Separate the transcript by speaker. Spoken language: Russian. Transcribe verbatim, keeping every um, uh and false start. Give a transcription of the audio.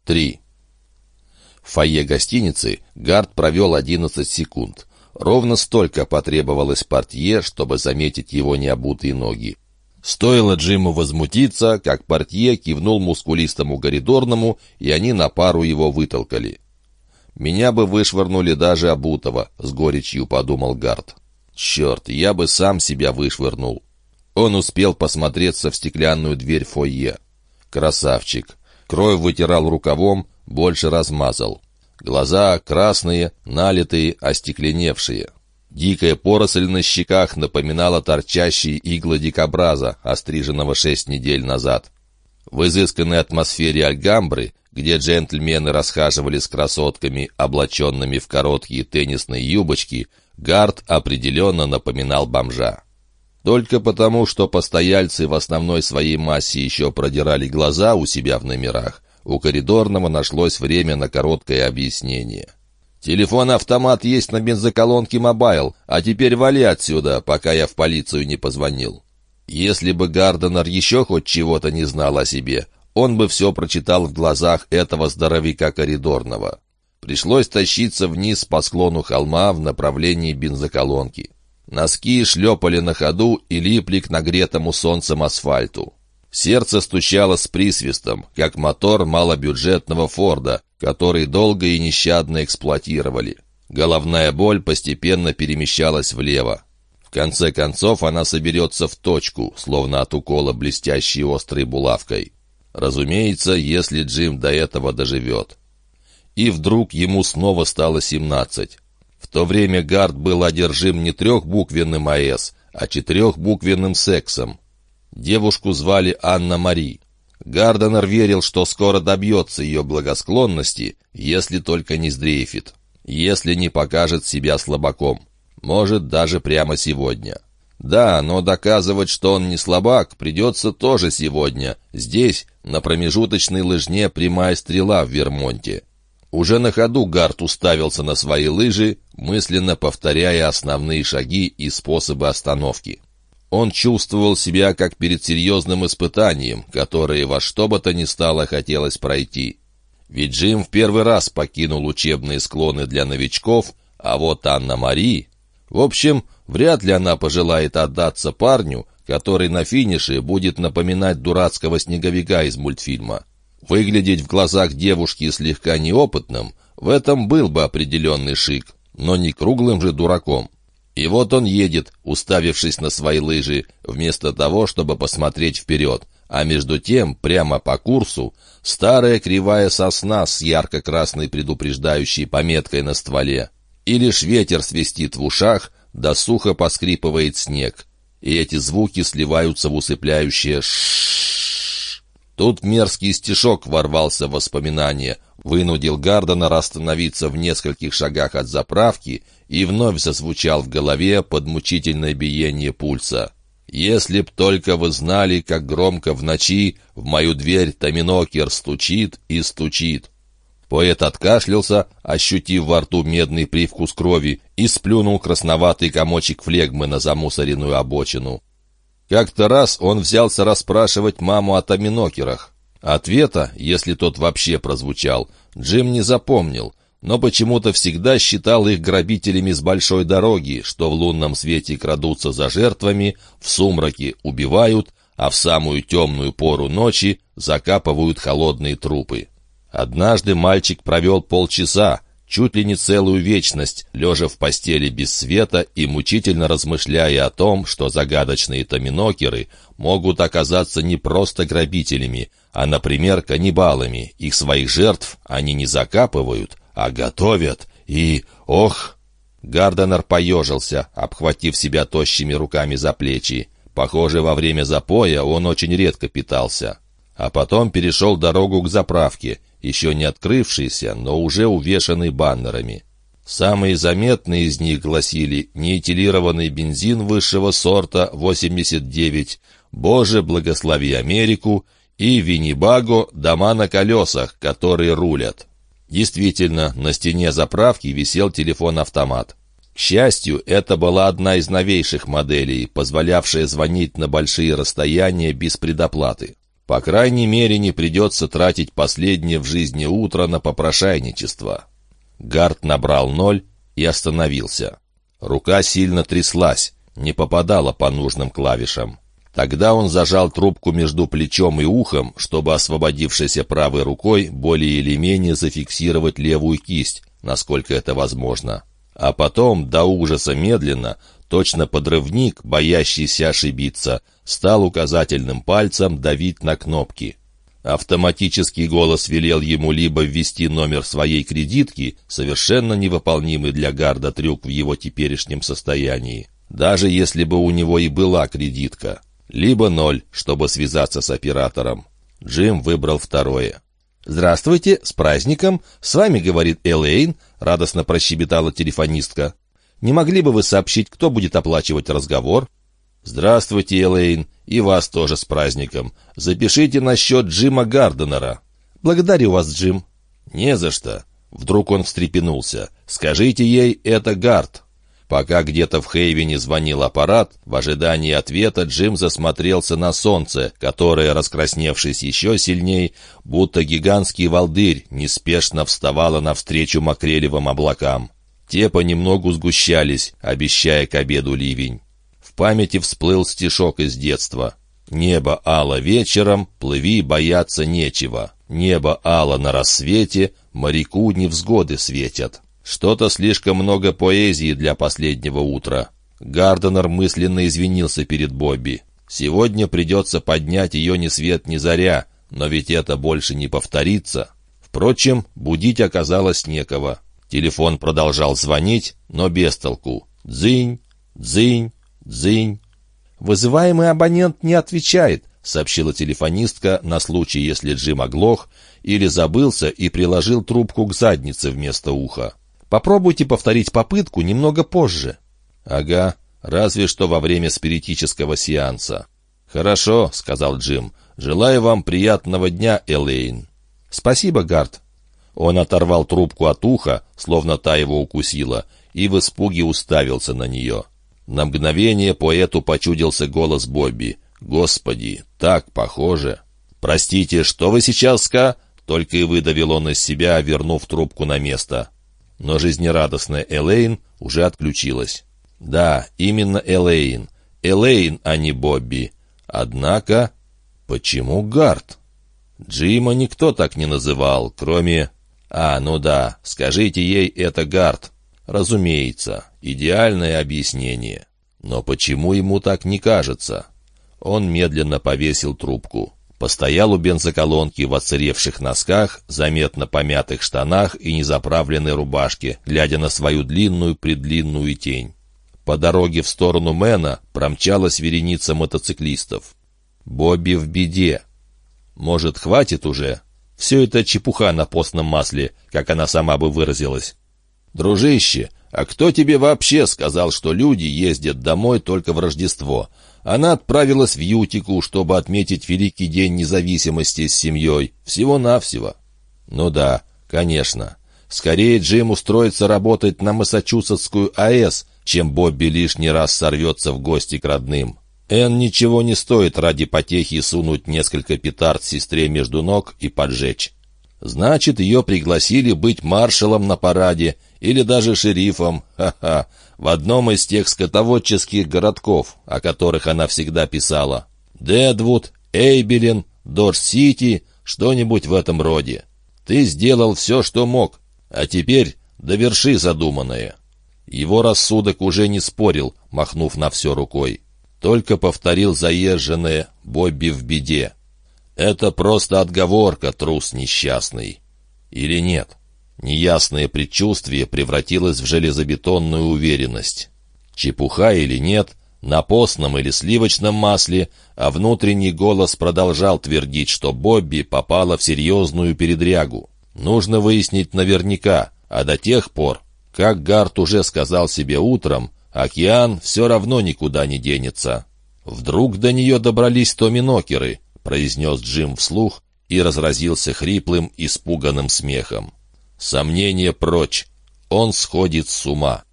Speaker 1: Три. В фойе гостиницы Гард провел одиннадцать секунд. Ровно столько потребовалось портье, чтобы заметить его необутые ноги. Стоило Джиму возмутиться, как портье кивнул мускулистому коридорному, и они на пару его вытолкали. «Меня бы вышвырнули даже обутого», — с горечью подумал Гард. «Черт, я бы сам себя вышвырнул». Он успел посмотреться в стеклянную дверь фойе. Красавчик. Кровь вытирал рукавом, больше размазал. Глаза красные, налитые, остекленевшие. Дикая поросль на щеках напоминала торчащие иглы дикобраза, остриженного шесть недель назад. В изысканной атмосфере Альгамбры, где джентльмены расхаживали с красотками, облаченными в короткие теннисные юбочки, Гард определенно напоминал бомжа. Только потому, что постояльцы в основной своей массе еще продирали глаза у себя в номерах, у коридорного нашлось время на короткое объяснение. «Телефон-автомат есть на бензоколонке «Мобайл», а теперь вали отсюда, пока я в полицию не позвонил». Если бы Гарденер еще хоть чего-то не знал о себе, он бы все прочитал в глазах этого здоровяка коридорного. Пришлось тащиться вниз по склону холма в направлении бензоколонки. Носки шлепали на ходу и липли к нагретому солнцем асфальту. Сердце стучало с присвистом, как мотор малобюджетного Форда, который долго и нещадно эксплуатировали. Головная боль постепенно перемещалась влево. В конце концов она соберется в точку, словно от укола блестящей острой булавкой. Разумеется, если Джим до этого доживет. И вдруг ему снова стало семнадцать. В то время Гард был одержим не трехбуквенным АЭС, а четырехбуквенным сексом. Девушку звали Анна-Мари. Гарденер верил, что скоро добьется ее благосклонности, если только не сдрейфит, если не покажет себя слабаком. Может, даже прямо сегодня. Да, но доказывать, что он не слабак, придется тоже сегодня, здесь, на промежуточной лыжне «Прямая стрела» в Вермонте. Уже на ходу Гард уставился на свои лыжи, мысленно повторяя основные шаги и способы остановки. Он чувствовал себя как перед серьезным испытанием, которое во что бы то ни стало хотелось пройти. Ведь Джим в первый раз покинул учебные склоны для новичков, а вот Анна-Мари... В общем, вряд ли она пожелает отдаться парню, который на финише будет напоминать дурацкого снеговика из мультфильма. Выглядеть в глазах девушки слегка неопытным — в этом был бы определенный шик, но не круглым же дураком. И вот он едет, уставившись на свои лыжи, вместо того, чтобы посмотреть вперед, а между тем, прямо по курсу, старая кривая сосна с ярко-красной предупреждающей пометкой на стволе. И лишь ветер свистит в ушах, да сухо поскрипывает снег. И эти звуки сливаются в усыпляющее «ш-ш-ш». Тут мерзкий стишок ворвался в воспоминания, вынудил Гарденера остановиться в нескольких шагах от заправки и вновь зазвучал в голове под мучительное биение пульса. «Если б только вы знали, как громко в ночи в мою дверь томинокер стучит и стучит». Поэт откашлялся, ощутив во рту медный привкус крови, и сплюнул красноватый комочек флегмы на замусоренную обочину. Как-то раз он взялся расспрашивать маму о томинокерах. Ответа, если тот вообще прозвучал, Джим не запомнил, но почему-то всегда считал их грабителями с большой дороги, что в лунном свете крадутся за жертвами, в сумраке убивают, а в самую темную пору ночи закапывают холодные трупы. Однажды мальчик провел полчаса, чуть ли не целую вечность, лежа в постели без света и мучительно размышляя о том, что загадочные томинокеры могут оказаться не просто грабителями, а, например, каннибалами. Их своих жертв они не закапывают, а готовят. И, ох! Гарденер поежился, обхватив себя тощими руками за плечи. Похоже, во время запоя он очень редко питался. А потом перешел дорогу к заправке, еще не открывшийся, но уже увешанный баннерами. Самые заметные из них гласили «Неэтилированный бензин высшего сорта восемьдесят девять», «Боже, благослови Америку» и «Виннибаго. Дома на колесах, которые рулят». Действительно, на стене заправки висел телефон-автомат. К счастью, это была одна из новейших моделей, позволявшая звонить на большие расстояния без предоплаты. По крайней мере, не придется тратить последнее в жизни утро на попрошайничество. Гарт набрал ноль и остановился. Рука сильно тряслась, не попадала по нужным клавишам. Тогда он зажал трубку между плечом и ухом, чтобы освободившейся правой рукой более или менее зафиксировать левую кисть, насколько это возможно. А потом, до ужаса медленно, точно подрывник, боящийся ошибиться, стал указательным пальцем давить на кнопки. Автоматический голос велел ему либо ввести номер своей кредитки, совершенно невыполнимый для Гарда трюк в его теперешнем состоянии, даже если бы у него и была кредитка, либо ноль, чтобы связаться с оператором. Джим выбрал второе. «Здравствуйте, с праздником! С вами говорит Элейн», — радостно прощебетала телефонистка. «Не могли бы вы сообщить, кто будет оплачивать разговор?» «Здравствуйте, Элейн, и вас тоже с праздником. Запишите на счет Джима Гарденера». «Благодарю вас, Джим». «Не за что». Вдруг он встрепенулся. «Скажите ей, это Гард». Пока где-то в Хейвене звонил аппарат, в ожидании ответа Джим засмотрелся на солнце, которое, раскрасневшись еще сильней, будто гигантский волдырь, неспешно вставало навстречу макрелевым облакам. Те понемногу сгущались, обещая к обеду ливень. В памяти всплыл стишок из детства. «Небо ало вечером, плыви, бояться нечего. Небо ало на рассвете, моряку невзгоды светят». Что-то слишком много поэзии для последнего утра. Гарденер мысленно извинился перед Бобби. Сегодня придется поднять ее ни свет ни заря, но ведь это больше не повторится. Впрочем, будить оказалось некого. Телефон продолжал звонить, но без толку. Дзынь, дзынь, дзынь. «Вызываемый абонент не отвечает», — сообщила телефонистка на случай, если Джим оглох или забылся и приложил трубку к заднице вместо уха. «Попробуйте повторить попытку немного позже». «Ага, разве что во время спиритического сеанса». «Хорошо», — сказал Джим. «Желаю вам приятного дня, Элейн». «Спасибо, Гард». Он оторвал трубку от уха, словно та его укусила, и в испуге уставился на нее. На мгновение поэту почудился голос Бобби. «Господи, так похоже!» «Простите, что вы сейчас, ска?» Только и выдавил он из себя, вернув трубку на место. Но жизнерадостная Элейн уже отключилась. Да, именно Элейн. Элейн, а не Бобби. Однако, почему Гард? Джима никто так не называл, кроме... А, ну да, скажите ей, это Гард. Разумеется, идеальное объяснение. Но почему ему так не кажется? Он медленно повесил трубку. Постоял у бензоколонки в отсыревших носках, заметно помятых штанах и незаправленной рубашке, глядя на свою длинную-предлинную тень. По дороге в сторону Мэна промчалась вереница мотоциклистов. Бобби в беде. Может, хватит уже? Все это чепуха на постном масле, как она сама бы выразилась. «Дружище, а кто тебе вообще сказал, что люди ездят домой только в Рождество?» Она отправилась в Ютику, чтобы отметить Великий день независимости с семьей. Всего-навсего. Ну да, конечно. Скорее Джим устроится работать на Массачусетскую АЭС, чем Бобби лишний раз сорвется в гости к родным. Энн ничего не стоит ради потехи сунуть несколько петард сестре между ног и поджечь. Значит, ее пригласили быть маршалом на параде или даже шерифом, ха-ха, в одном из тех скотоводческих городков, о которых она всегда писала. Дэдвуд, Эйбелин, Додж-Сити, что-нибудь в этом роде. Ты сделал все, что мог, а теперь доверши задуманное. Его рассудок уже не спорил, махнув на все рукой. Только повторил заезженное «Бобби в беде». Это просто отговорка, трус несчастный. Или нет? Неясное предчувствие превратилось в железобетонную уверенность. Чепуха или нет, на постном или сливочном масле, а внутренний голос продолжал твердить, что Бобби попала в серьезную передрягу. Нужно выяснить наверняка, а до тех пор, как Гард уже сказал себе утром, океан все равно никуда не денется. Вдруг до нее добрались томинокеры, произнес Джим вслух и разразился хриплым, испуганным смехом. Сомнения прочь, он сходит с ума.